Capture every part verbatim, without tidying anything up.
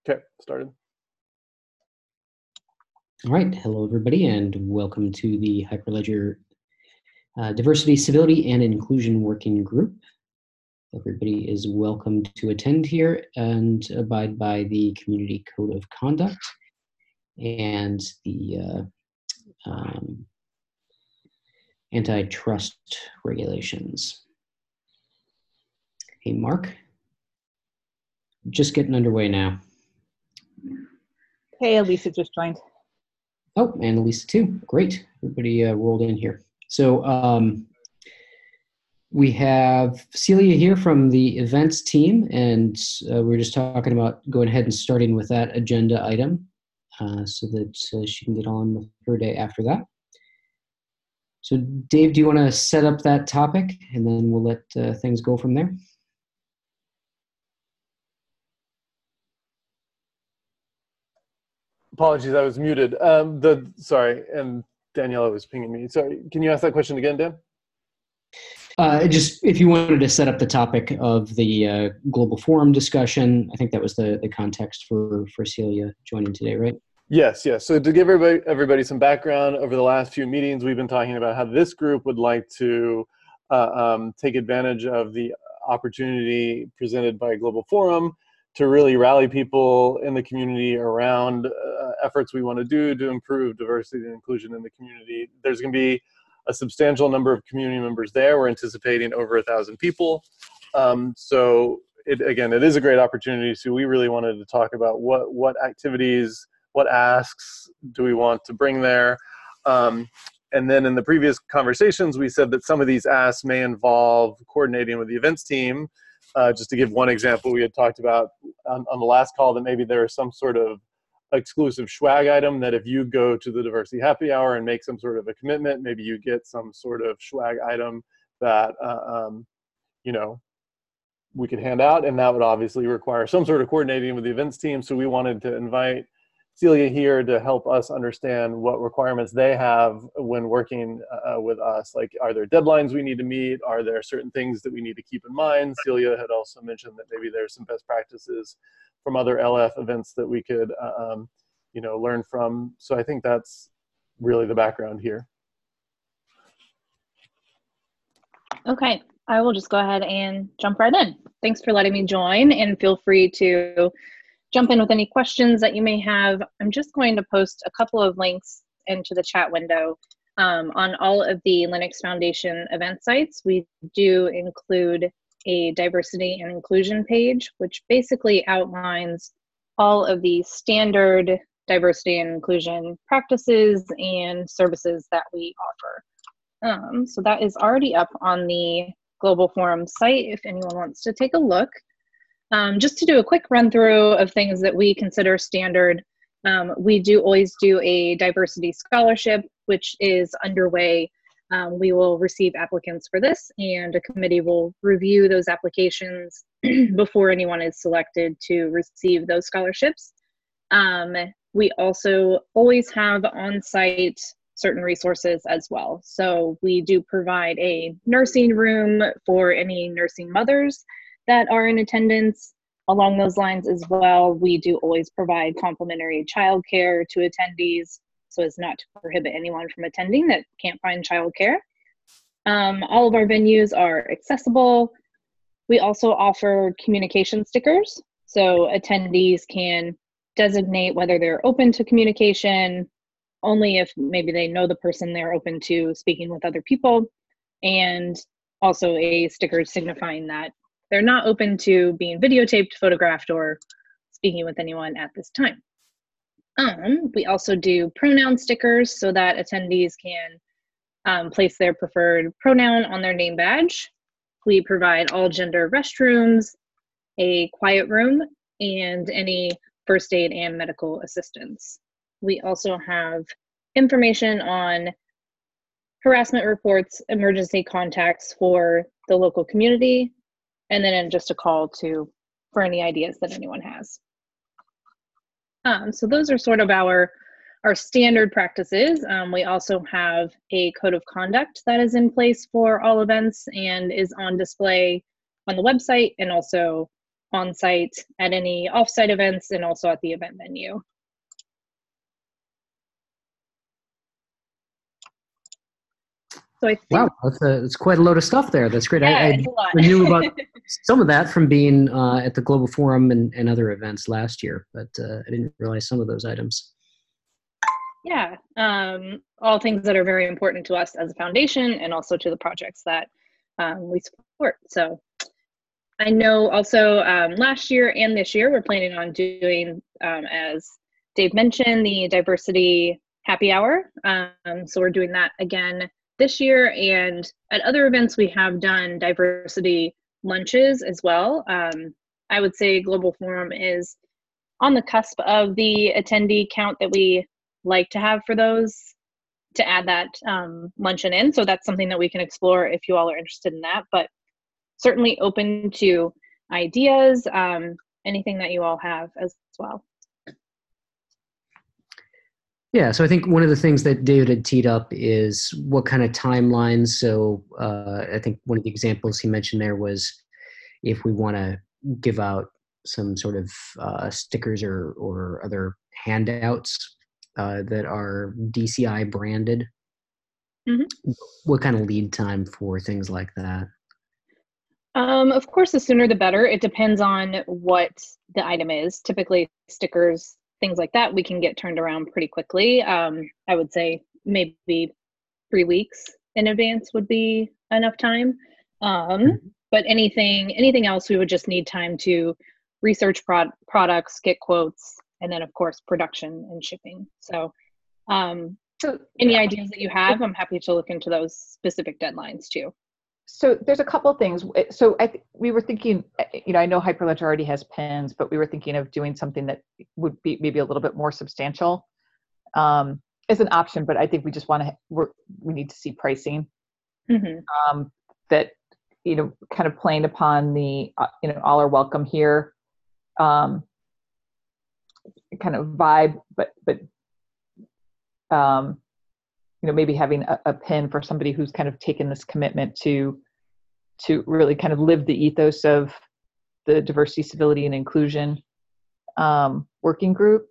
Okay, started. All right, hello everybody, and welcome to the Hyperledger uh, Diversity, Civility, and Inclusion Working Group. Everybody is welcome to attend here and abide by the Community Code of Conduct and the uh, um, antitrust regulations. Hey, Mark, just getting underway now. Hey, Elisa just joined. Oh, and Elisa too. Great. Everybody uh, rolled in here. So um, we have Celia here from the events team, and uh, we we're just talking about going ahead and starting with that agenda item uh, so that uh, she can get on with her day after that. So Dave, do you want to set up that topic, and then we'll let uh, things go from there? Apologies, I was muted. Um, the sorry, and Daniela was pinging me. Sorry, can you ask that question again, Dan? Uh, just if you wanted to set up the topic of the uh, global forum discussion, I think that was the the context for for Celia joining today, right? Yes, yes. So to give everybody everybody some background, over the last few meetings, we've been talking about how this group would like to uh, um, take advantage of the opportunity presented by Global Forum to really rally people in the community around uh, efforts we want to do to improve diversity and inclusion in the community. There's going to be a substantial number of community members there. We're anticipating over a thousand people. Um, so it, again, it is a great opportunity. So we really wanted to talk about what, what activities, what asks do we want to bring there. Um, and then in the previous conversations, we said that some of these asks may involve coordinating with the events team. Uh, just to give one example, we had talked about on, on the last call that maybe there is some sort of exclusive swag item that if you go to the diversity happy hour and make some sort of a commitment, maybe you get some sort of swag item that, uh, um, you know, we could hand out, and that would obviously require some sort of coordinating with the events team. So we wanted to invite Celia here to help us understand what requirements they have when working uh, with us. Like, are there deadlines we need to meet? Are there certain things that we need to keep in mind? Celia had also mentioned that maybe there's some best practices from other L F events that we could, uh, um, you know, learn from. So I think that's really the background here. Okay, I will just go ahead and jump right in. Thanks for letting me join, and feel free to jump in with any questions that you may have. I'm just going to post a couple of links into the chat window. Um, on all of the Linux Foundation event sites, we do include a diversity and inclusion page, which basically outlines all of the standard diversity and inclusion practices and services that we offer. Um, so that is already up on the Global Forum site if anyone wants to take a look. Um, just to do a quick run through of things that we consider standard, um, we do always do a diversity scholarship, which is underway. Um, we will receive applicants for this, and a committee will review those applications before anyone is selected to receive those scholarships. Um, we also always have on-site certain resources as well. So we do provide a nursing room for any nursing mothers that are in attendance. Along those lines as well, we do always provide complimentary childcare to attendees, so as not to prohibit anyone from attending that can't find childcare. Um, all of our venues are accessible. We also offer communication stickers, so attendees can designate whether they're open to communication, only if maybe they know the person they're open to speaking with other people, and also a sticker signifying that they're not open to being videotaped, photographed, or speaking with anyone at this time. Um, we also do pronoun stickers so that attendees can um, place their preferred pronoun on their name badge. We provide all gender restrooms, a quiet room, and any first aid and medical assistance. We also have information on harassment reports, emergency contacts for the local community, and then just a call to for any ideas that anyone has. Um, so those are sort of our, our standard practices. Um, we also have a code of conduct that is in place for all events and is on display on the website and also on site at any offsite events and also at the event venue. So I think, wow, that's, a, that's quite a load of stuff there. That's great. Yeah, I, I it's a lot. knew about some of that from being uh, at the Global Forum and, and other events last year, but uh, I didn't realize some of those items. Yeah, um, all things that are very important to us as a foundation and also to the projects that um, we support. So I know also um, last year and this year, we're planning on doing, um, as Dave mentioned, the diversity happy hour. Um, so we're doing that again this year, and at other events we have done diversity lunches as well. Um, I would say Global Forum is on the cusp of the attendee count that we like to have for those, to add that um, luncheon in. So that's something that we can explore if you all are interested in that, but certainly open to ideas, um, anything that you all have as well. Yeah, so I think one of the things that David had teed up is what kind of timelines. So uh, I think one of the examples he mentioned there was if we want to give out some sort of uh, stickers or, or other handouts uh, that are D C I branded. Mm-hmm. What kind of lead time for things like that? Um, of course, the sooner the better. It depends on what the item is. Typically, stickers, things like that, we can get turned around pretty quickly. Um, I would say maybe three weeks in advance would be enough time. Um, mm-hmm. But anything, anything else, we would just need time to research prod products, get quotes, and then of course production and shipping. So, um, so any yeah. ideas that you have, I'm happy to look into those specific deadlines too. So there's a couple of things. So I th- we were thinking, you know, I know Hyperledger already has pins, but we were thinking of doing something that would be maybe a little bit more substantial um, as an option. But I think we just want to, we're, we need to see pricing mm-hmm. um, that, you know, kind of playing upon the, uh, you know, all are welcome here um, kind of vibe, but, but, um, you know, maybe having a, a pin for somebody who's kind of taken this commitment to to really kind of live the ethos of the diversity, civility, and inclusion um, working group,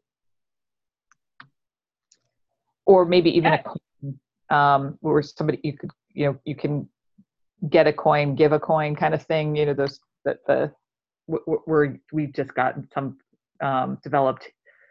or maybe even a coin um, where somebody you could you know you can get a coin, give a coin kind of thing. You know, those that the where we've just gotten some um, developed.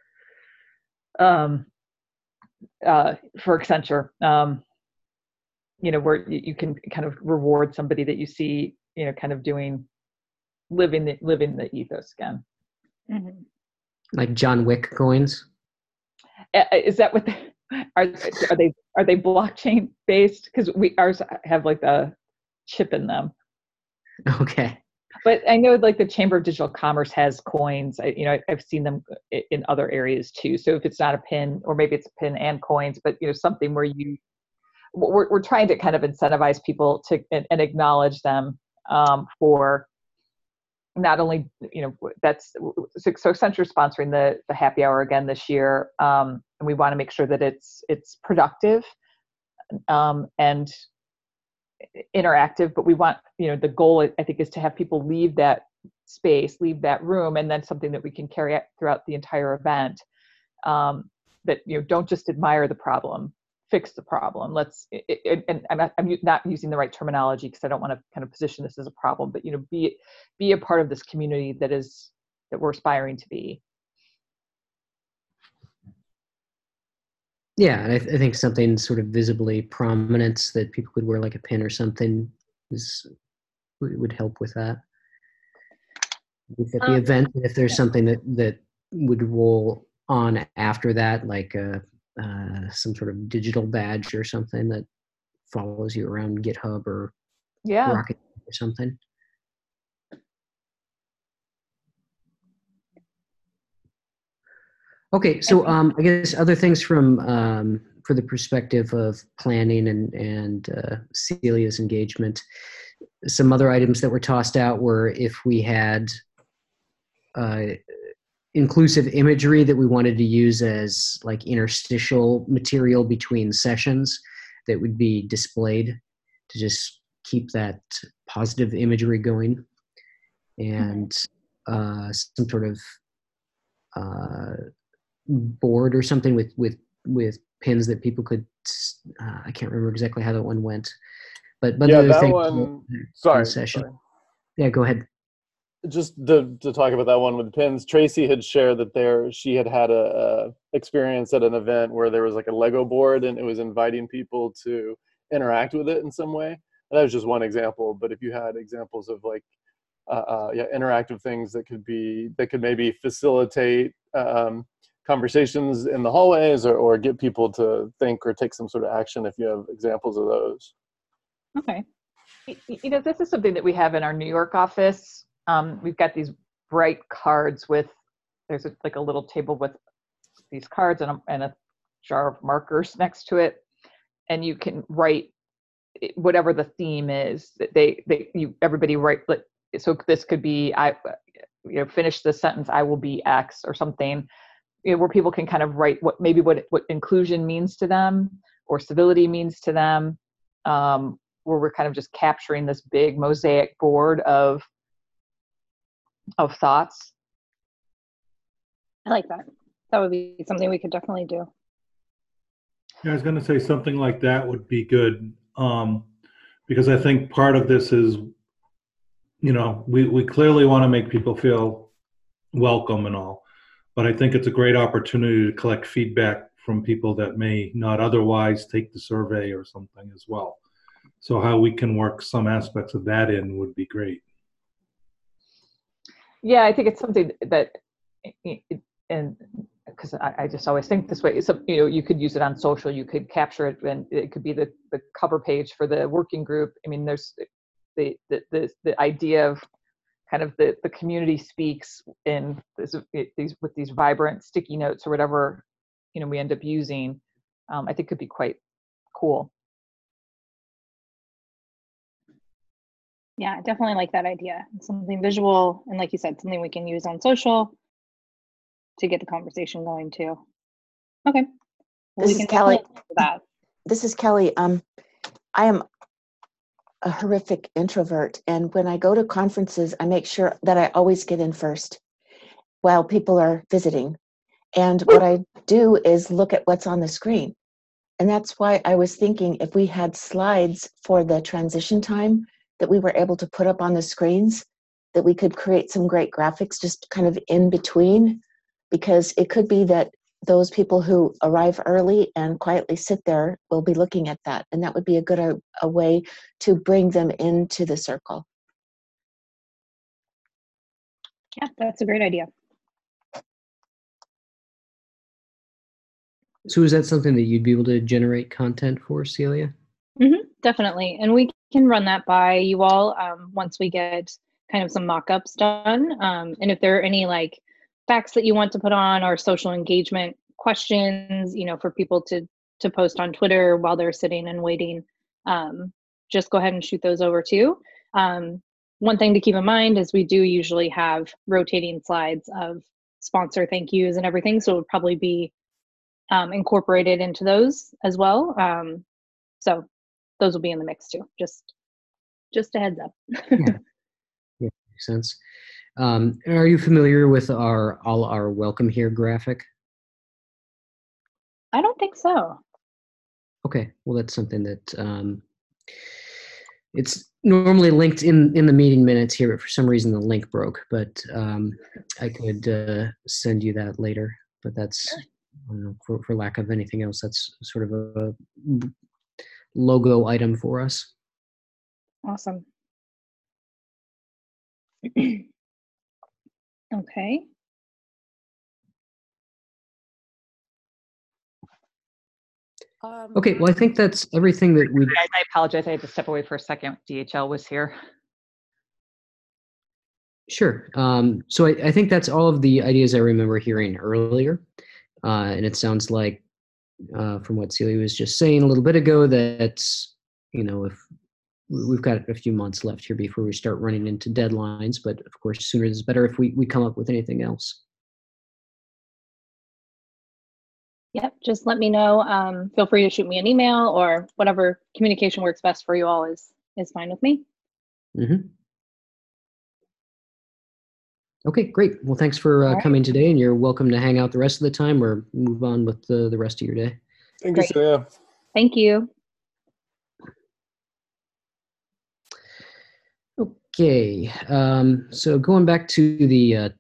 Um, Uh, for Accenture, um, you know, where you, you can kind of reward somebody that you see, you know, kind of doing, living the, living the ethos again. Mm-hmm. Like John Wick coins? Uh, is that what, they, are, are they, are they blockchain based? Because we, ours have like the chip in them. Okay. But I know like the Chamber of Digital Commerce has coins. I, you know, I've seen them in other areas too. So if it's not a pin, or maybe it's a pin and coins, but you know, something where you, we're we're trying to kind of incentivize people to and, and acknowledge them um, for not only you know that's so Accenture sponsoring the the happy hour again this year, um, and we want to make sure that it's it's productive um, and interactive, but we want, you know, the goal I think is to have people leave that space, leave that room, and then something that we can carry out throughout the entire event. Um, that, you know, don't just admire the problem, fix the problem. Let's, it, it, and I'm not, I'm not using the right terminology because I don't want to kind of position this as a problem, but, you know, be, be a part of this community that is, that we're aspiring to be. Yeah, I, th- I think something sort of visibly prominent that people could wear like a pin or something is would help with that. At the um, event, if there's yeah. something that, that would roll on after that, like uh, uh, some sort of digital badge or something that follows you around GitHub or yeah. Rocket or something. Okay, so um, I guess other things from um, for the perspective of planning and and uh, Celia's engagement, some other items that were tossed out were if we had uh, inclusive imagery that we wanted to use as like interstitial material between sessions that would be displayed to just keep that positive imagery going. And uh, some sort of uh, board or something with with with pins that people could. Uh, I can't remember exactly how that one went, but but Yeah, the other that thing. one. In Sorry, session. sorry. Yeah, go ahead. Just to, to talk about that one with the pins, Tracy had shared that there she had had a, a experience at an event where there was like a Lego board and it was inviting people to interact with it in some way. And that was just one example, but if you had examples of like uh, uh, yeah, interactive things that could be that could maybe facilitate um, conversations in the hallways or, or get people to think or take some sort of action, if you have examples of those. Okay. You know, this is something that we have in our New York office. Um, we've got these bright cards with, there's a, like a little table with these cards and a, and a jar of markers next to it. And you can write whatever the theme is that they, they, you, everybody write, so this could be, I, you know, finish the sentence, I will be X or something, you know, where people can kind of write what, maybe what, what inclusion means to them or civility means to them. Um, where we're kind of just capturing this big mosaic board of of thoughts. I like that. That would be something we could definitely do. Yeah, I was going to say something like that would be good, um, because I think part of this is, you know, we, we clearly want to make people feel welcome and all, but I think it's a great opportunity to collect feedback from people that may not otherwise take the survey or something as well. So how we can work some aspects of that in would be great. Yeah, I think it's something that, and because I, I just always think this way, so, you know, you could use it on social, you could capture it, and it could be the, the cover page for the working group. I mean, there's the the the, the idea of kind of the, the community speaks in this, these with these vibrant sticky notes or whatever, you know, we end up using. Um, I think could be quite cool. Yeah, definitely like that idea. Something visual, and like you said, something we can use on social to get the conversation going too. Okay. Well, This we is can Kelly. definitely do that. This is Kelly. Um, I am a horrific introvert, and when I go to conferences, I make sure that I always get in first while people are visiting. And what I do is look at what's on the screen. And that's why I was thinking if we had slides for the transition time that we were able to put up on the screens, that we could create some great graphics just kind of in between, because it could be that those people who arrive early and quietly sit there will be looking at that. And that would be a good a, a way to bring them into the circle. Yeah, that's a great idea. So is that something that you'd be able to generate content for, Celia? Mm-hmm, definitely. And we can run that by you all um, once we get kind of some mock-ups done. Um, and if there are any like facts that you want to put on or social engagement questions, you know, for people to to post on Twitter while they're sitting and waiting, um, just go ahead and shoot those over too. Um, one thing to keep in mind is we do usually have rotating slides of sponsor thank yous and everything. So it would probably be um, incorporated into those as well. Um, so those will be in the mix too. Just, just a heads up. Yeah, yeah, makes sense. Um, are you familiar with our all our welcome here graphic? I don't think so. Okay, well that's something that um, it's normally linked in in the meeting minutes here, but for some reason the link broke. But um, I could uh, send you that later. But that's I don't know, for for lack of anything else, that's sort of a logo item for us. Awesome. Okay. Um, Okay, well I think that's everything that we. Guys, I apologize. I had to step away for a second. D H L was here. Sure. Um, so I, I think that's all of the ideas I remember hearing earlier. Uh, and it sounds like, uh, from what Celia was just saying a little bit ago, that, you know, if we've got a few months left here before we start running into deadlines, but of course, sooner is better if we, we come up with anything else. Yep, just let me know. Um, feel free to shoot me an email or whatever communication works best for you all is, is fine with me. Mm-hmm. Okay, great. Well, thanks for uh, All right. coming today, and you're welcome to hang out the rest of the time or move on with the, the rest of your day. Thank Great. you, Celia. Thank you. Okay, um, so going back to the uh,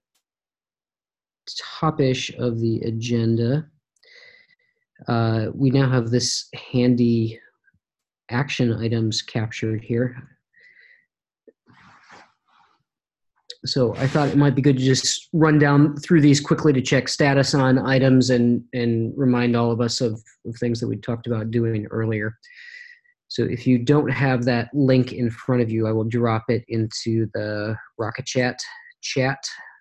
top-ish of the agenda, uh, we now have this handy action items captured here. So I thought it might be good to just run down through these quickly to check status on items and, and remind all of us of, of things that we talked about doing earlier. So if you don't have that link in front of you, I will drop it into the Rocket Chat chat.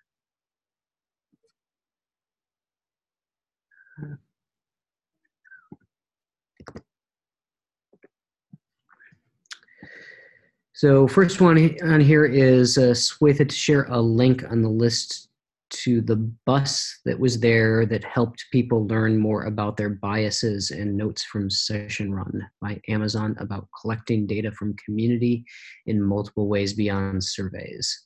So first one on here is uh, Swatha to share a link on the list to the bus that was there that helped people learn more about their biases and notes from Session Run by Amazon about collecting data from community in multiple ways beyond surveys.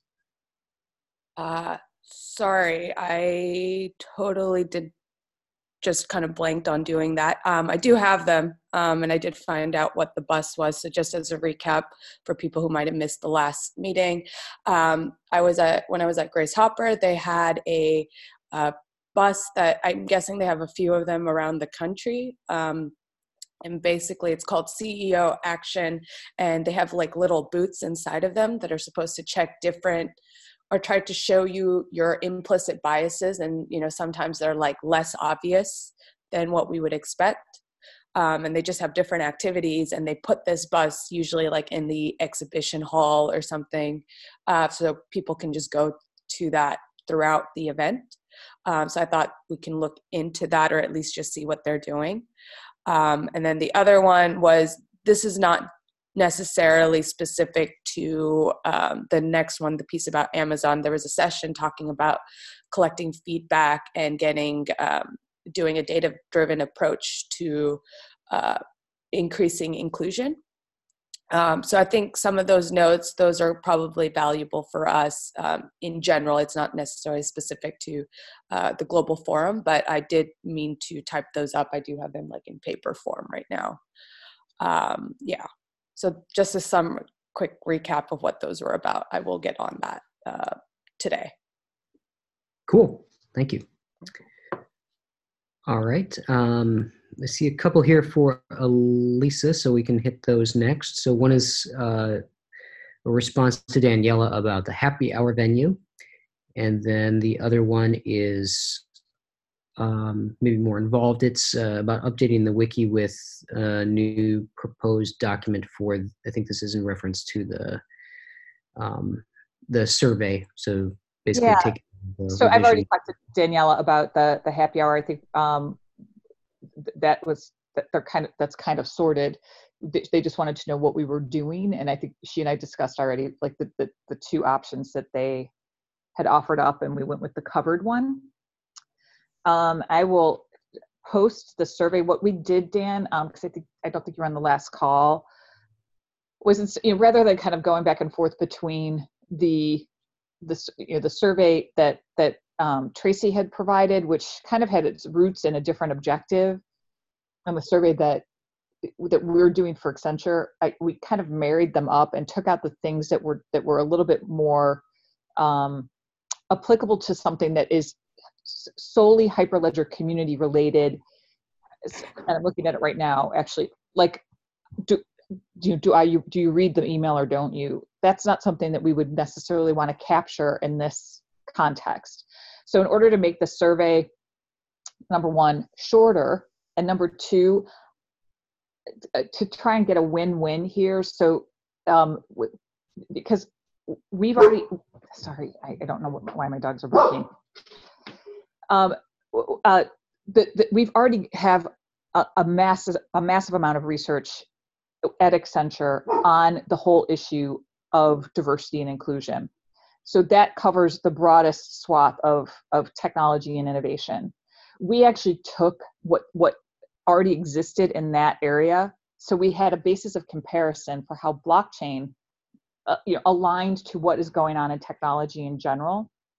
Uh, sorry, I totally did just kind of blanked on doing that. Um, I do have them, um, and I did find out what the bus was. So just as a recap for people who might have missed the last meeting, um, I was at when I was at Grace Hopper, they had a, a bus that I'm guessing they have a few of them around the country. Um, and basically it's called C E O Action, and they have like little booths inside of them that are supposed to check different or try to show you your implicit biases. And, you know, sometimes they're like less obvious than what we would expect. Um, and they just have different activities, and they put this bus usually like in the exhibition hall or something. Uh, so people can just go to that throughout the event. Um, so I thought we can look into that, or at least just see what they're doing. Um, and then the other one was, this is not necessarily specific to um, the next one, the piece about Amazon. There was a session talking about collecting feedback and getting, um, doing a data-driven approach to uh, increasing inclusion. Um, so I think some of those notes, those are probably valuable for us um, in general. It's not necessarily specific to uh, the global forum, but I did mean to type those up. I do have them like in paper form right now. Um, yeah. So just a some quick recap of what those were about. I will get on that uh, today. Cool. Thank you. All right. Um, I see a couple here for Elisa, so we can hit those next. So one is uh, a response to Daniela about the happy hour venue. And then the other one is um, maybe more involved. It's uh, about updating the wiki with a new proposed document for, I think this is in reference to the um, the survey. So basically Yeah. take So I've already talked to Daniela about the the happy hour. I think um, th- that was that they're kind of that's kind of sorted. They, they just wanted to know what we were doing, and I think she and I discussed already like the the, the two options that they had offered up, and we went with the covered one. Um, I will post the survey. What we did, Dan, because um, I think I don't think you were on the last call, was you know, rather than kind of going back and forth between the the you know the survey that that um, Tracy had provided, which kind of had its roots in a different objective, and the survey that that we're doing for Accenture, I, we kind of married them up and took out the things that were that were a little bit more um, applicable to something that is solely Hyperledger community related. And I'm looking at it right now, actually, like, do, do you, do I, you, do you read the email or don't you? That's not something that we would necessarily want to capture in this context. So in order to make the survey, number one, shorter, and number two, to try and get a win-win here. So um, because we've already, sorry, I, I don't know what, why my dogs are barking. Um, uh, the, the, we've already have a, a massive a massive amount of research at Accenture on the whole issue of diversity and inclusion. So that covers the broadest swath of, of technology and innovation. We actually took what, what already existed in that area. So we had a basis of comparison for how blockchain uh, you know, aligned to what is going on in technology in general.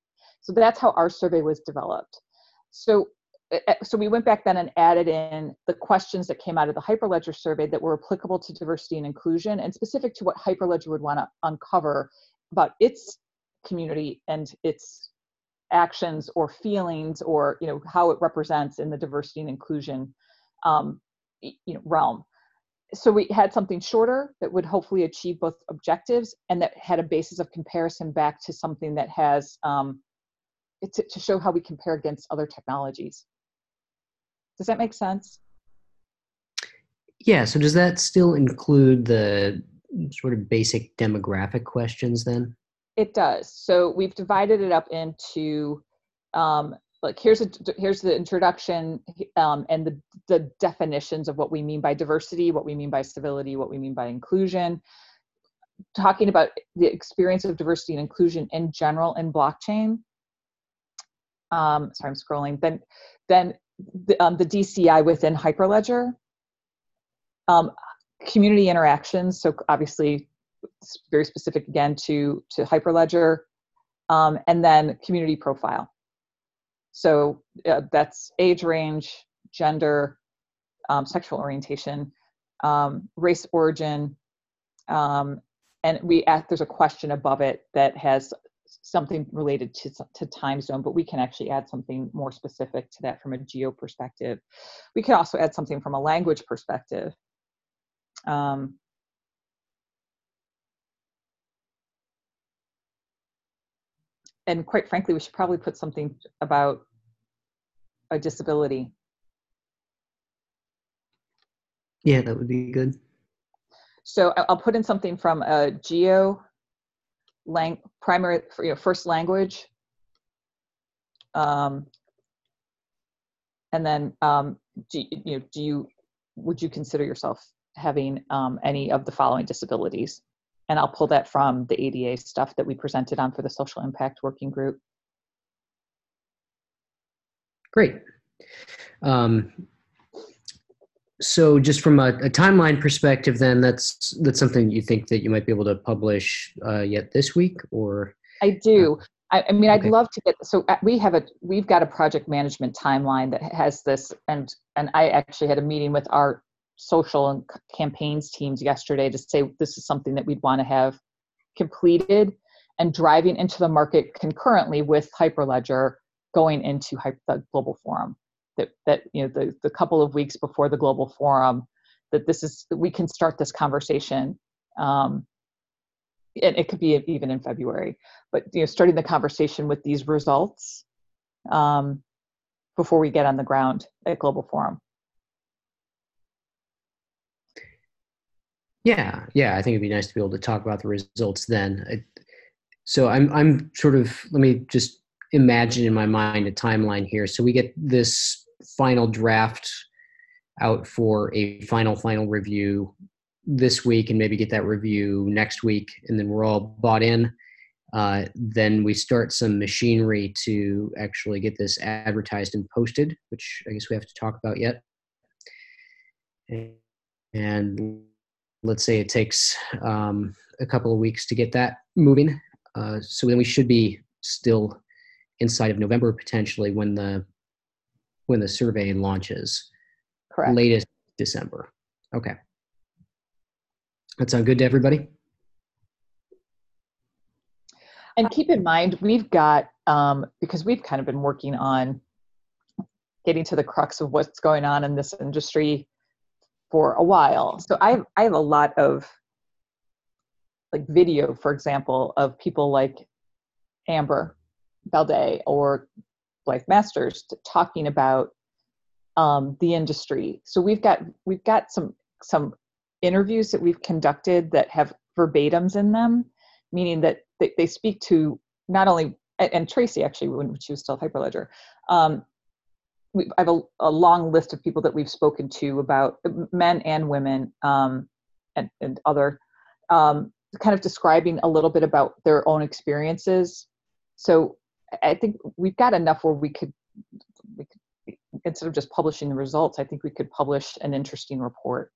So that's how our survey was developed. So, so we went back then and added in the questions that came out of the Hyperledger survey that were applicable to diversity and inclusion and specific to what Hyperledger would want to uncover about its community and its actions or feelings, or, you know, how it represents in the diversity and inclusion um, you know, realm. So we had something shorter that would hopefully achieve both objectives and that had a basis of comparison back to something that has um, to, to show how we compare against other technologies. Does that make sense? Yeah, so does that still include the sort of basic demographic questions then? It does. So we've divided it up into, um, like here's a here's the introduction um, and the the definitions of what we mean by diversity, what we mean by civility, what we mean by inclusion. Talking about the experience of diversity and inclusion in general in blockchain. Um, sorry, I'm scrolling. Then, then the, um, the D C I within Hyperledger. Um, community interactions. So obviously, it's very specific again to to Hyperledger, um, and then community profile. So uh, that's age range, gender, um, sexual orientation, um, race origin, um, and we ask, there's a question above it that has something related to, to time zone, but we can actually add something more specific to that from a geo perspective. We can also add something from a language perspective. Um, and quite frankly, we should probably put something about a disability. Yeah, that would be good. So I'll put in something from a geo lang primary, you know, first language, um, and then um, do you know? Do you would you consider yourself having um, any of the following disabilities? And I'll pull that from the A D A stuff that we presented on for the social impact working group. Great. Um, so just from a, a timeline perspective, then that's that's something you think that you might be able to publish uh, yet this week, or? I do. I, I mean, okay. I'd love to get, so we have a, we've got a project management timeline that has this, and, and I actually had a meeting with our social and campaigns teams yesterday to say this is something that we'd want to have completed and driving into the market concurrently with Hyperledger going into the global forum. That, that you know, the, the couple of weeks before the global forum, that this is, that we can start this conversation. Um, and it could be even in February, but you know, starting the conversation with these results um, before we get on the ground at global forum. Yeah, yeah, I think it'd be nice to be able to talk about the results then. I, so I'm, I'm sort of, let me just imagine in my mind a timeline here. So we get this final draft out for a final, final review this week and maybe get that review next week, and then we're all bought in. Uh, then we start some machinery to actually get this advertised and posted, which I guess we have to talk about yet. And let's say it takes um, a couple of weeks to get that moving. Uh, so then we should be still inside of November potentially when the when the survey launches. Correct. Latest December. Okay. That sound good to everybody? And keep in mind, we've got, um, because we've kind of been working on getting to the crux of what's going on in this industry for a while. So I, I have a lot of like video, for example, of people like Amber Baldet or Blythe Masters talking about um, the industry. So we've got, we've got some, some interviews that we've conducted that have verbatims in them, meaning that they, they speak to not only, and Tracy actually, when she was still at Hyperledger, um, we, I have a, a long list of people that we've spoken to about men and women um, and, and other, um, kind of describing a little bit about their own experiences. So I think we've got enough where we could, we could, instead of just publishing the results, I think we could publish an interesting report.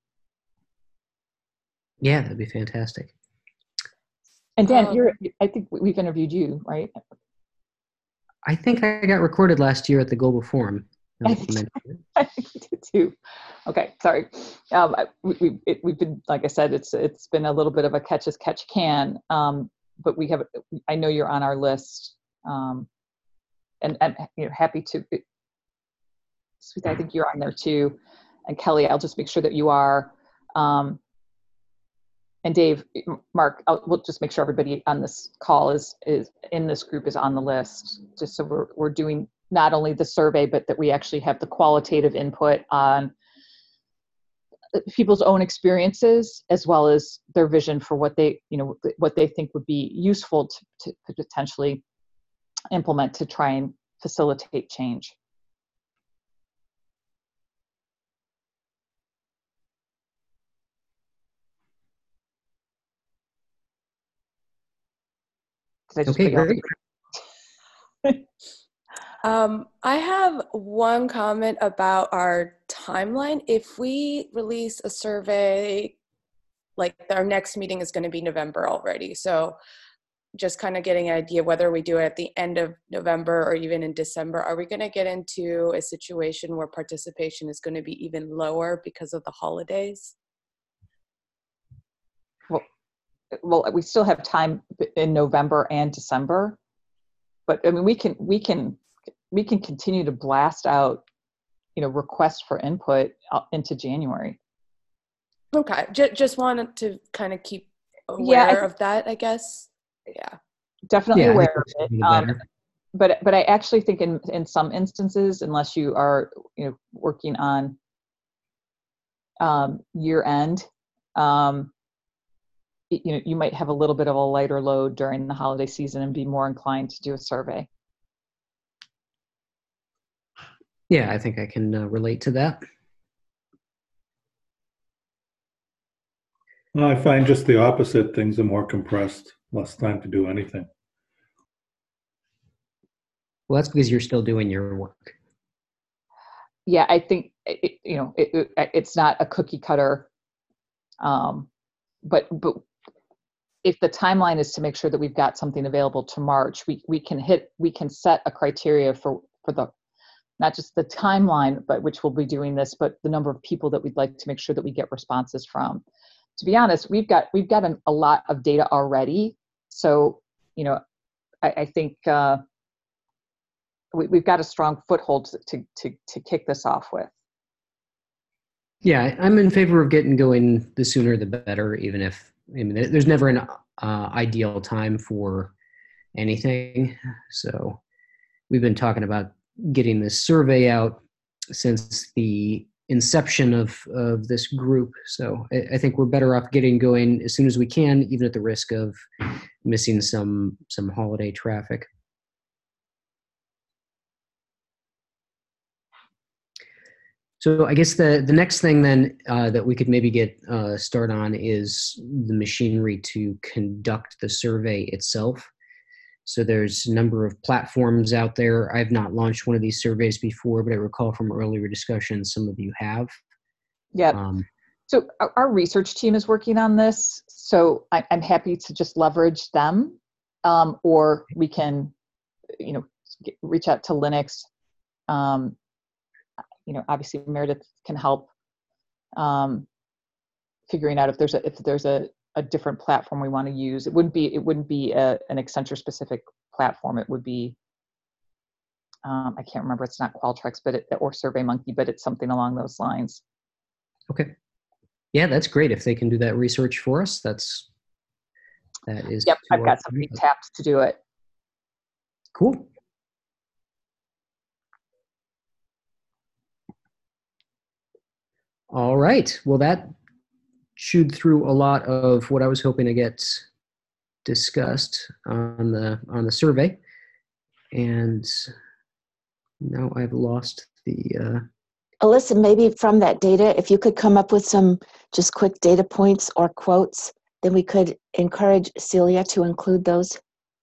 Yeah, that'd be fantastic. And Dan, Um, you're, I think we've interviewed you, right? I think I got recorded last year at the Global Forum. I think, I think you did too. Okay, sorry. Um, we, we, it, we've been, like I said, it's it's been a little bit of a catch as catch can, um, but we have, I know you're on our list, um, and I'm you know, happy to, Sweet, I think you're on there too. And Kelly, I'll just make sure that you are. Um, and Dave, Mark, I'll, we'll just make sure everybody on this call is, is in this group is on the list, just so we're, we're doing not only the survey, but that we actually have the qualitative input on people's own experiences, as well as their vision for what they, you know, what they think would be useful to, to potentially implement to try and facilitate change. Okay, great. Um, I have one comment about our timeline. If we release a survey, like our next meeting is going to be November already. So just kind of getting an idea whether we do it at the end of November or even in December, are we going to get into a situation where participation is going to be even lower because of the holidays? Well, well, we still have time in November and December, but I mean, we can, we can, we can continue to blast out, you know, requests for input into January. Okay, J- just wanted to kind of keep aware yeah, th- of that, I guess. Yeah, definitely yeah, aware of it. Um, but but I actually think in in some instances, unless you are you know working on um, year end, um, you know, you might have a little bit of a lighter load during the holiday season and be more inclined to do a survey. Yeah, I think I can uh, relate to that. Well, I find just the opposite. Things are more compressed, less time to do anything. Well, that's because you're still doing your work. Yeah, I think, it, you know, it, it, it's not a cookie cutter, um, but but if the timeline is to make sure that we've got something available to March, we we can hit, we can set a criteria for for the, not just the timeline, but which we'll be doing this, but the number of people that we'd like to make sure that we get responses from. To be honest, we've got we've got an, a lot of data already, so you know, I, I think uh, we, we've got a strong foothold to to to kick this off with. Yeah, I'm in favor of getting going the sooner the better, even if, I mean, there's never an uh, ideal time for anything. So we've been talking about getting this survey out since the inception of, of this group. So I, I think we're better off getting going as soon as we can, even at the risk of missing some, some holiday traffic. So I guess the, the next thing then uh, that we could maybe get uh, start on is the machinery to conduct the survey itself. So there's a number of platforms out there. I've not launched one of these surveys before, but I recall from earlier discussions, some of you have. Yeah. Um, so our, our research team is working on this. So I, I'm happy to just leverage them, um, or we can, you know, get, reach out to Linux. Um, you know, obviously Meredith can help um, figuring out if there's a if there's a, a different platform we want to use. It wouldn't be it wouldn't be a, an Accenture specific platform. It would be um, I can't remember. It's not Qualtrics, but it, or SurveyMonkey, but it's something along those lines. Okay. Yeah, that's great. If they can do that research for us, that's that is. Yep, I've got somebody tapped to do it. Cool. All right. Well, that chewed through a lot of what I was hoping to get discussed on the on the survey, and now I've lost the. Uh... Alyssa, maybe from that data, if you could come up with some just quick data points or quotes, then we could encourage Celia to include those.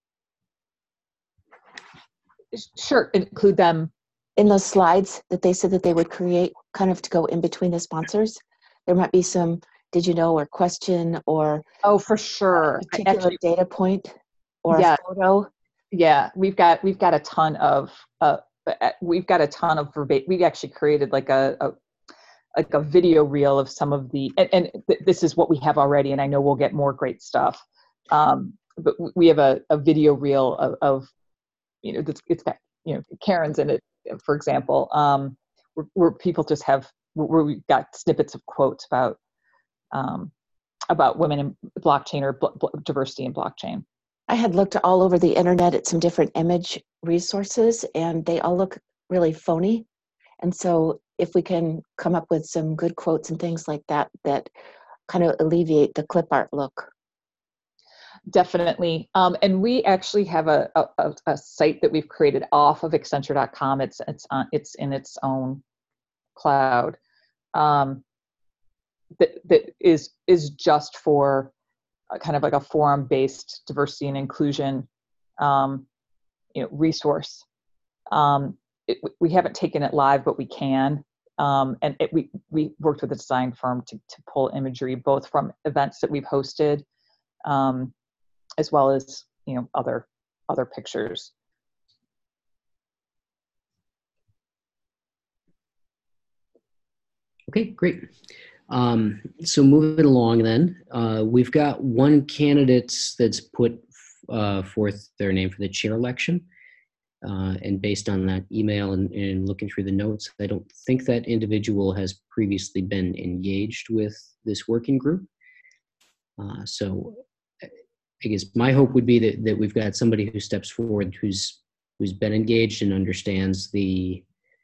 Sure, include them in those slides that they said that they would create, kind of to go in between the sponsors. There might be some did you know or question or oh for sure a particular Actually, data point or yeah. a photo Yeah, we've got we've got a ton of uh, we've got a ton of verbatim. We actually created like a, a like a video reel of some of the, and, and th- this is what we have already, and I know we'll get more great stuff. Um, but we have a, a video reel of, of you know, it's, it's got, you know, Karen's in it, for example, um, where, where people just have, where we've got snippets of quotes about, um, about women in blockchain or bl- bl- diversity in blockchain. I had looked all over the internet at some different image resources, and they all look really phony. And so if we can come up with some good quotes and things like that, that kind of alleviate the clip art look. Definitely. Um, and we actually have a, a, a site that we've created off of Accenture dot com. It's, it's, on, it's in its own cloud. Um, that, that is, is just for a kind of like a forum-based diversity and inclusion, um, you know, resource. Um, it, we haven't taken it live, but we can. Um, and it, we, we worked with a design firm to, to pull imagery, both from events that we've hosted, um, as well as, you know, other, other pictures. Okay, great. Um, so moving along then, uh, we've got one candidate that's put uh, forth their name for the chair election. Uh, and based on that email and, and looking through the notes, I don't think that individual has previously been engaged with this working group. Uh, so I guess my hope would be that, that we've got somebody who steps forward who's who's been engaged and understands the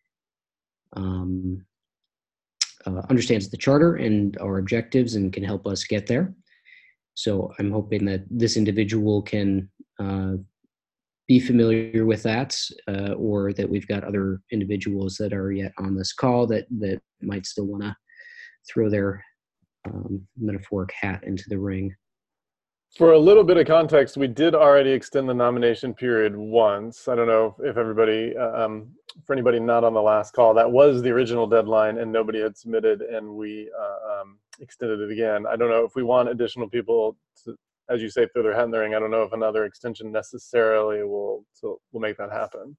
um, uh, understands the charter and our objectives and can help us get there. So I'm hoping that this individual can uh, be familiar with that, uh, or that we've got other individuals that are yet on this call that that might still want to throw their um, metaphoric hat into the ring. For a little bit of context, we did already extend the nomination period once. I don't know if everybody, um, for anybody not on the last call, that was the original deadline and nobody had submitted, and we uh, um, extended it again. I don't know if we want additional people to, as you say, throw their hat in the ring. I don't know if another extension necessarily will so will make that happen.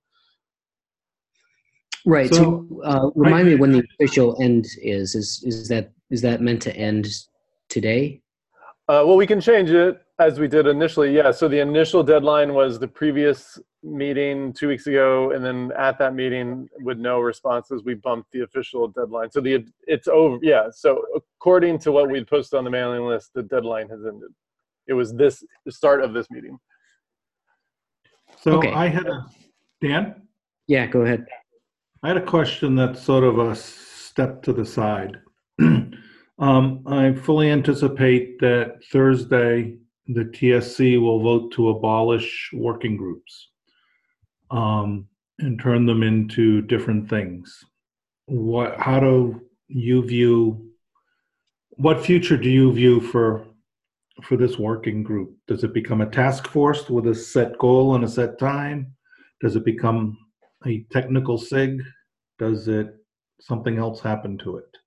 Right. So, so uh, remind I, me when the official end is. Is is that is that meant to end today? Uh, well, we can change it as we did initially. Yeah. So the initial deadline was the previous meeting two weeks ago, and then at that meeting, with no responses, we bumped the official deadline. So the it's over. Yeah. So according to what we'd posted on the mailing list, the deadline has ended. It was this the start of this meeting. So okay. I had a, Dan? Yeah, go ahead. I had a question that's sort of a step to the side. um, I fully anticipate that Thursday, the T S C will vote to abolish working groups um, and turn them into different things. What, how do you view, what future do you view for for this working group? Does it become a task force with a set goal and a set time? Does it become a technical sig? Does it something else happen to it?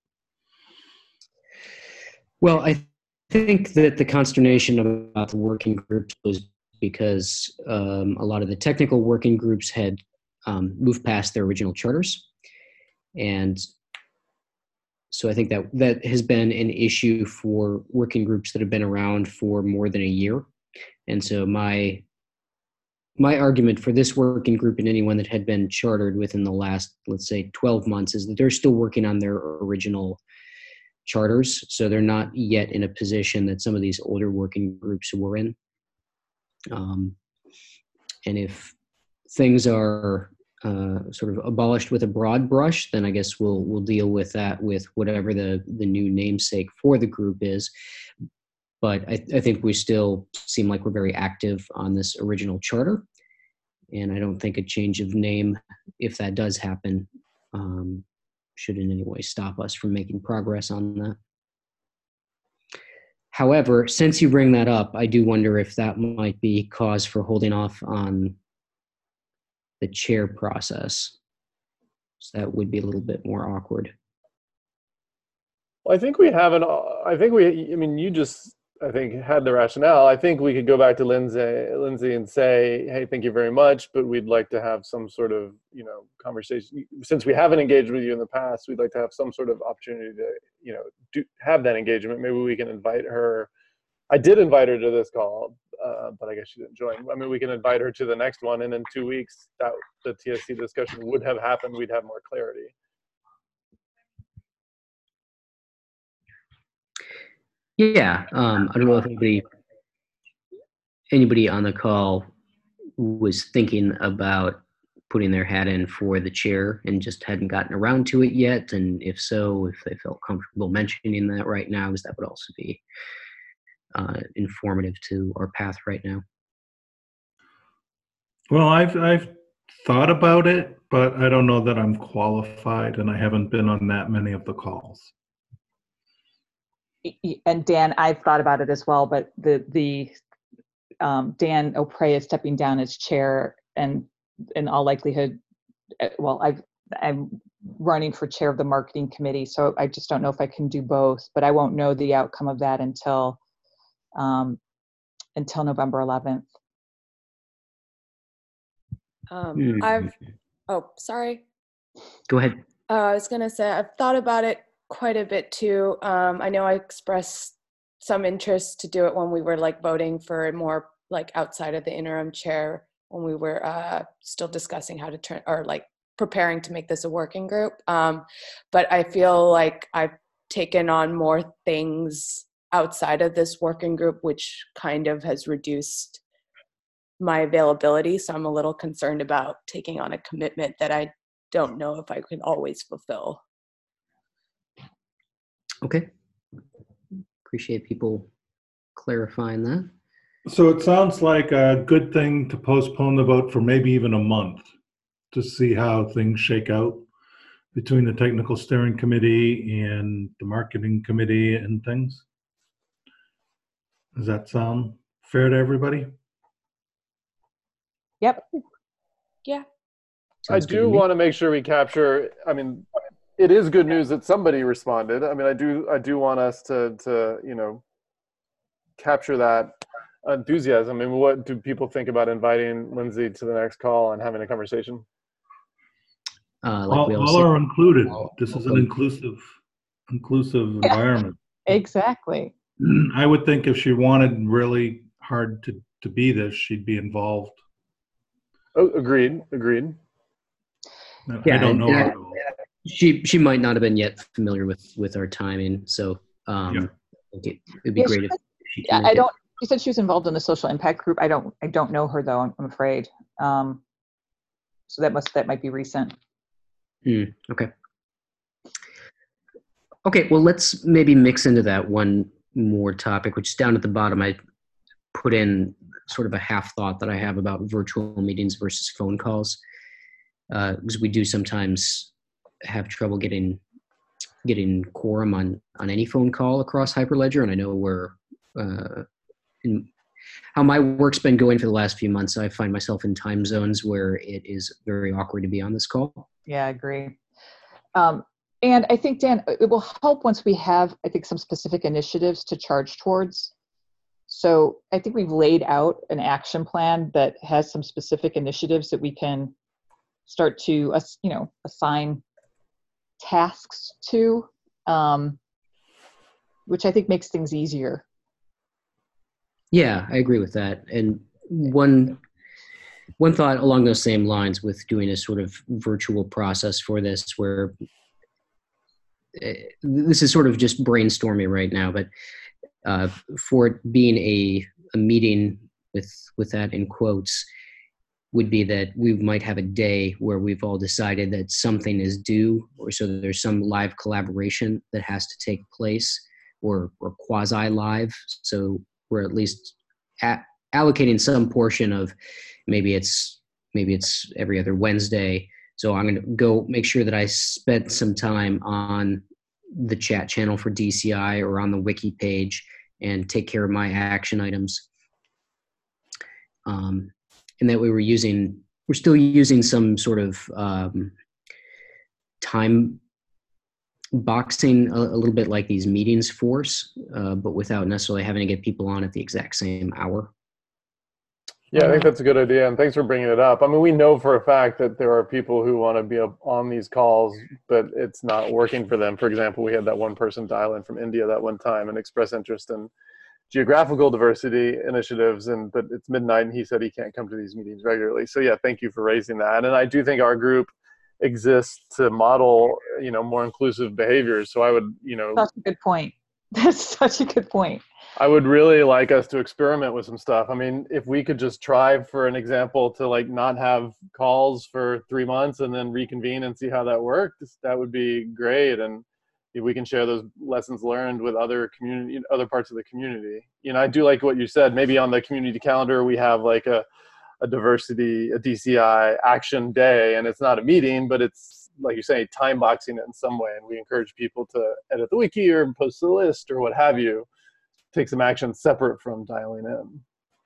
Well, I think that the consternation about the working groups was because um, a lot of the technical working groups had um, moved past their original charters. And so I think that that has been an issue for working groups that have been around for more than a year. And so my my argument for this working group and anyone that had been chartered within the last, let's say, twelve months is that they're still working on their original charters. So they're not yet in a position that some of these older working groups were in. Um, and if things are uh, sort of abolished with a broad brush, then I guess we'll we'll deal with that with whatever the, the new namesake for the group is. But I, I think we still seem like we're very active on this original charter. And I don't think a change of name, if that does happen, um, should in any way stop us from making progress on that. However, since you bring that up, I do wonder if that might be cause for holding off on the chair process. So that would be a little bit more awkward. Well, I think we have an, I think we, I mean, you just I think, had the rationale. I think we could go back to Lindsay, Lindsay and say, hey, thank you very much, but we'd like to have some sort of, you know, conversation. Since we haven't engaged with you in the past, we'd like to have some sort of opportunity to, you know, do, have that engagement. Maybe we can invite her. I did invite her to this call, uh, but I guess she didn't join. I mean, we can invite her to the next one, and in two weeks, that the T S C discussion would have happened. We'd have more clarity. Yeah, um, I don't know if anybody anybody on the call was thinking about putting their hat in for the chair and just hadn't gotten around to it yet, and if so, if they felt comfortable mentioning that right now, because that would also be uh, informative to our path right now. Well, I've I've thought about it, but I don't know that I'm qualified, and I haven't been on that many of the calls. And Dan, I've thought about it as well, but the the um, Dan O'Prey is stepping down as chair, and in all likelihood, well, I've I'm running for chair of the marketing committee, so I just don't know if I can do both. But I won't know the outcome of that until um, until November eleventh. Um, Mm. I've, oh, sorry. Go ahead. Uh, I was going to say, I've thought about it quite a bit too. Um, I know I expressed some interest to do it when we were like voting for more like outside of the interim chair, when we were uh, still discussing how to turn, or like preparing to make this a working group. Um, but I feel like I've taken on more things outside of this working group, which kind of has reduced my availability. So I'm a little concerned about taking on a commitment that I don't know if I can always fulfill. Okay. Appreciate people clarifying that. So it sounds like a good thing to postpone the vote for maybe even a month to see how things shake out between the technical steering committee and the marketing committee and things. Does that sound fair to everybody? Yep. Yeah. Sounds I good do to me. want to make sure we capture, I mean, it is good news that somebody responded. I mean, I do I do want us to, to you know, capture that enthusiasm. I mean, what do people think about inviting Lindsay to the next call and having a conversation? Uh, like All, we all all are included. all This is an welcome. inclusive, inclusive Yeah. environment. Exactly. I would think if she wanted really hard to, to be this, she'd be involved. Oh, agreed, agreed. I Yeah, don't and- know and her I- at all. She she might not have been yet familiar with with our timing, so um, Yeah. I think it would be Yeah, great she if was- she can I make I it. don't. She said she was involved in the social impact group. I don't. I don't know her though. I'm, I'm afraid. Um, so that must that might be recent. Hmm, okay. Okay, well, let's maybe mix into that one more topic, which is down at the bottom. I put in sort of a half thought that I have about virtual meetings versus phone calls, uh, because we do sometimes have trouble getting getting quorum on on any phone call across Hyperledger, and I know we're uh, in how my work's been going for the last few months. I find myself in time zones where it is very awkward to be on this call. Yeah, I agree. Um, and I think, Dan, it will help once we have, I think, some specific initiatives to charge towards. So I think we've laid out an action plan that has some specific initiatives that we can start to, uh, you know, assign tasks to, um, which I think makes things easier. Yeah, I agree with that. And one one thought along those same lines with doing a sort of virtual process for this, where uh, this is sort of just brainstorming right now, but uh, for it being a a meeting with with that in quotes, would be that we might have a day where we've all decided that something is due, or so there's some live collaboration that has to take place, or or quasi live. So we're at least at allocating some portion of, maybe it's maybe it's every other Wednesday. So I'm going to go make sure that I spent some time on the chat channel for D C I or on the wiki page and take care of my action items. Um, and that we were using, we're still using some sort of um, time boxing a, a little bit like these meetings force, uh, but without necessarily having to get people on at the exact same hour. Yeah, I think that's a good idea, and thanks for bringing it up. I mean, we know for a fact that there are people who want to be up on these calls, but it's not working for them. For example, we had that one person dial in from India that one time and express interest in geographical diversity initiatives, and but it's midnight and he said he can't come to these meetings regularly. So yeah, thank you for raising that. And I do think our group exists to model, you know, more inclusive behaviors. So I would, you know, That's a good point. That's such a good point. I would really like us to experiment with some stuff. I mean, if we could just try, for an example, to like not have calls for three months and then reconvene and see how that works, that would be great. And if we can share those lessons learned with other community, other parts of the community. You know, I do like what you said. Maybe on the community calendar, we have like a, a diversity, a D C I action day, and it's not a meeting, but it's, like you say, time boxing it in some way. And we encourage people to edit the wiki or post the list or what have you. Take some action separate from dialing in.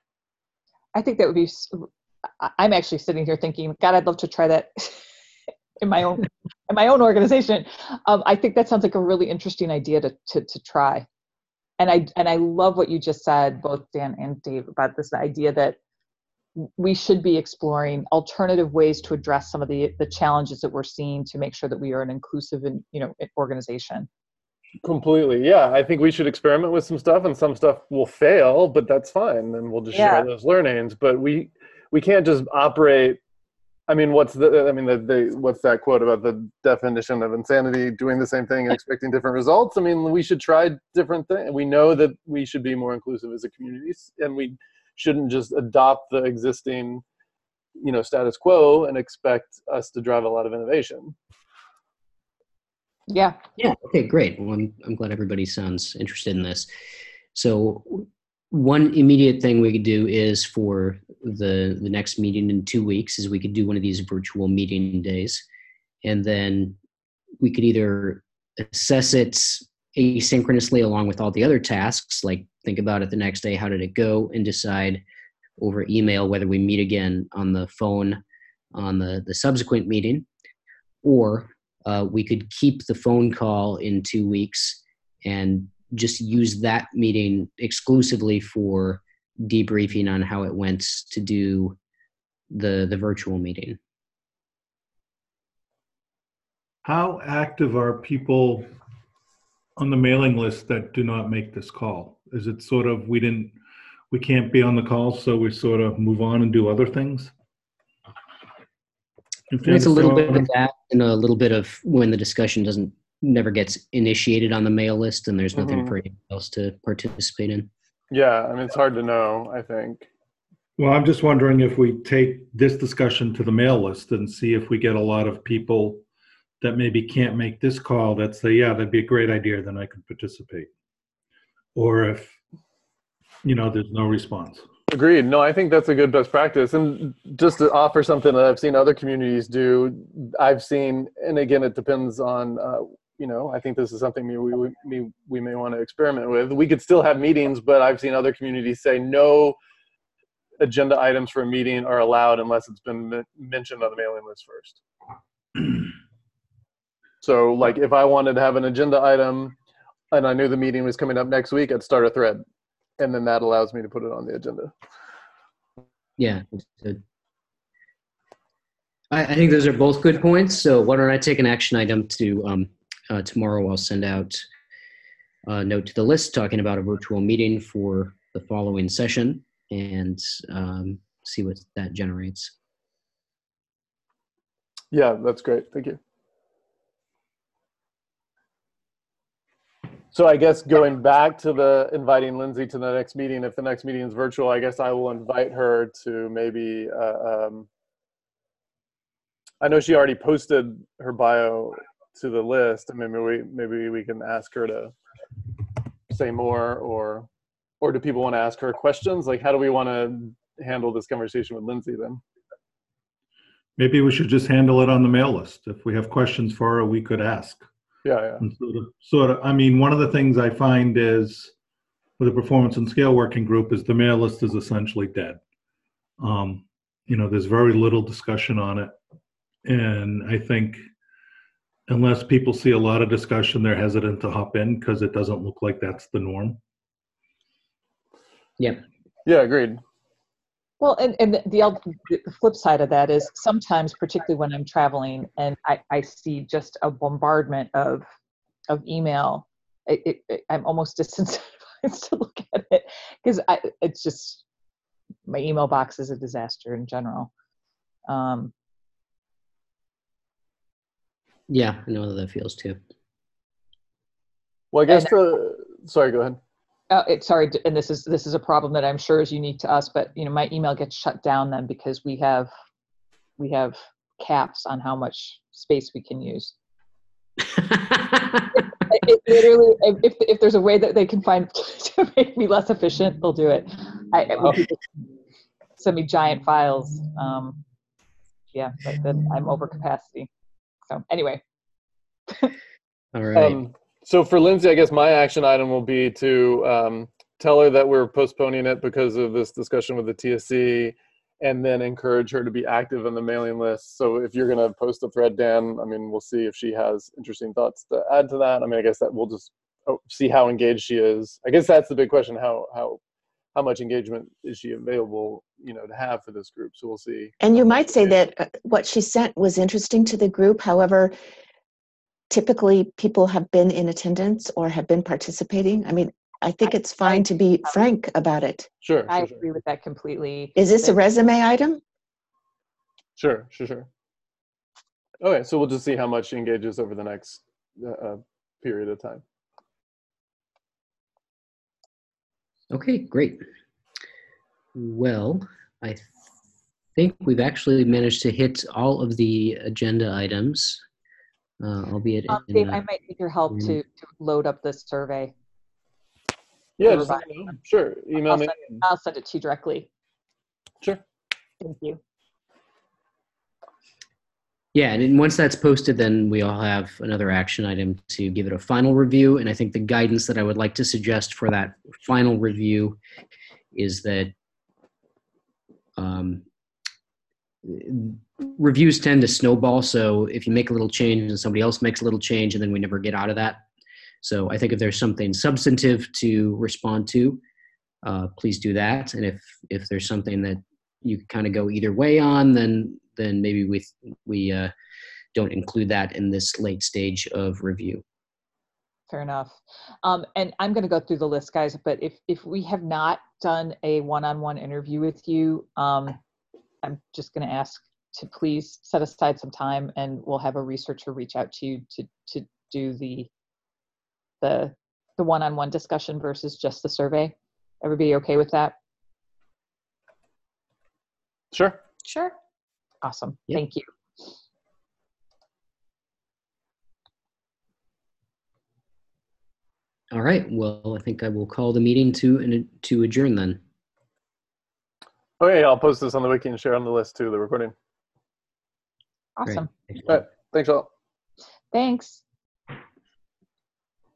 I think that would be, I'm actually sitting here thinking, God, I'd love to try that in my own, in my own organization. Um, I think that sounds like a really interesting idea to, to, to try. And I, and I love what you just said, both Dan and Dave, about this idea that we should be exploring alternative ways to address some of the, the challenges that we're seeing to make sure that we are an inclusive and, you know, organization. Completely. Yeah. I think we should experiment with some stuff, and some stuff will fail, but that's fine. And we'll just Yeah. share those learnings, but we, we can't just operate. I mean, what's the, I mean, the, the, what's that quote about the definition of insanity, doing the same thing and expecting different results? I mean, we should try different things. We know that we should be more inclusive as a community, and we shouldn't just adopt the existing, you know, status quo and expect us to drive a lot of innovation. Yeah. Yeah. Okay, great. Well, I'm, I'm glad everybody sounds interested in this. So one immediate thing we could do is for the, the next meeting in two weeks is we could do one of these virtual meeting days. And then we could either assess it asynchronously along with all the other tasks, like think about it the next day, how did it go, and decide over email whether we meet again on the phone on the, the subsequent meeting, or Uh, we could keep the phone call in two weeks and just use that meeting exclusively for debriefing on how it went to do the, the virtual meeting. How active are people on the mailing list that do not make this call? Is it sort of, we didn't, we can't be on the call, so we sort of move on and do other things? It's a little bit of that, and a little bit of when the discussion doesn't never gets initiated on the mail list, and there's nothing mm-hmm. for anyone else to participate in. Yeah, I mean, it's hard to know, I think. Well, I'm just wondering if we take this discussion to the mail list and see if we get a lot of people that maybe can't make this call that say, yeah, that'd be a great idea, then I could participate. Or if, you know, there's no response. Agreed. No, I think that's a good best practice. And just to offer something that I've seen other communities do, I've seen, and again, it depends on, uh, you know, I think this is something we, we, we, we may want to experiment with. We could still have meetings, but I've seen other communities say no agenda items for a meeting are allowed unless it's been mentioned on the mailing list first. So like if I wanted to have an agenda item and I knew the meeting was coming up next week, I'd start a thread. And then that allows me to put it on the agenda. Yeah. I, I think those are both good points. So why don't I take an action item to um, uh, tomorrow I'll send out a note to the list talking about a virtual meeting for the following session and um, see what that generates. Yeah, that's great. Thank you. So I guess going back to the inviting Lindsay to the next meeting, if the next meeting is virtual, I guess I will invite her to maybe, uh, um, I know she already posted her bio to the list, and maybe we, maybe we can ask her to say more, or, or do people want to ask her questions? Like, how do we want to handle this conversation with Lindsay then? Maybe we should just handle it on the mail list. If we have questions for her, we could ask. Yeah, yeah. And sort of, sort of, I mean, one of the things I find is with the performance and scale working group is the mail list is essentially dead. Um, you know, there's very little discussion on it. And I think unless people see a lot of discussion, they're hesitant to hop in because it doesn't look like that's the norm. Yep. Yeah, agreed. Well, and, and the, oth- the flip side of that is sometimes, particularly when I'm traveling and I, I see just a bombardment of of email, it, it, it, I'm almost disincentivized to look at it because it's just, my email box is a disaster in general. Um, Yeah, I know how that feels too. Well, I guess And- the, sorry, go ahead. Oh, it, sorry, and this is this is a problem that I'm sure is unique to us, but you know, my email gets shut down then because we have we have caps on how much space we can use. it, it literally, if if there's a way that they can find to make me less efficient, they'll do it. I, Wow. when people send me giant files, um, yeah, but then I'm over capacity. So anyway. All right. Um, so for Lindsay, I guess my action item will be to um, tell her that we're postponing it because of this discussion with the T S C, and then encourage her to be active on the mailing list. So if you're going to post a thread, Dan, I mean, we'll see if she has interesting thoughts to add to that. I mean, I guess that we'll just oh, see how engaged she is. I guess that's the big question. How, how, how much engagement is she available, you know, to have for this group? So we'll see. And you might say that uh, what she sent was interesting to the group. However, typically people have been in attendance or have been participating. I mean, I think it's fine to be frank about it. Sure, I sure, sure. agree with that completely. Is this a resume item? Sure, sure, sure. Okay, so we'll just see how much she engages over the next uh, uh, period of time. Okay, great. Well, I th- think we've actually managed to hit all of the agenda items, uh, albeit Um, in Dave, a- I might need your help to, to load up this survey. Yeah, Or just by- let me know. Sure, email I'll me. send, I'll send it to you directly. Sure. Thank you. Yeah, and then once that's posted, then we all have another action item to give it a final review. And I think the guidance that I would like to suggest for that final review is that um, reviews tend to snowball. So if you make a little change and somebody else makes a little change, and then we never get out of that. So I think if there's something substantive to respond to, uh, please do that. And if if there's something that you kind of go either way on, then then maybe we we uh, don't include that in this late stage of review. Fair enough. Um, and I'm going to go through the list, guys, but if, if we have not done a one-on-one interview with you, um, I'm just going to ask to please set aside some time and we'll have a researcher reach out to you to, to do the, the, the one-on-one discussion versus just the survey. Everybody okay with that? Sure. Sure. Awesome. Yep. Thank you. All right. Well, I think I will call the meeting to to adjourn then. Okay, I'll post this on the wiki and share on the list too, the recording. Awesome. Great. All right, thanks all. Thanks.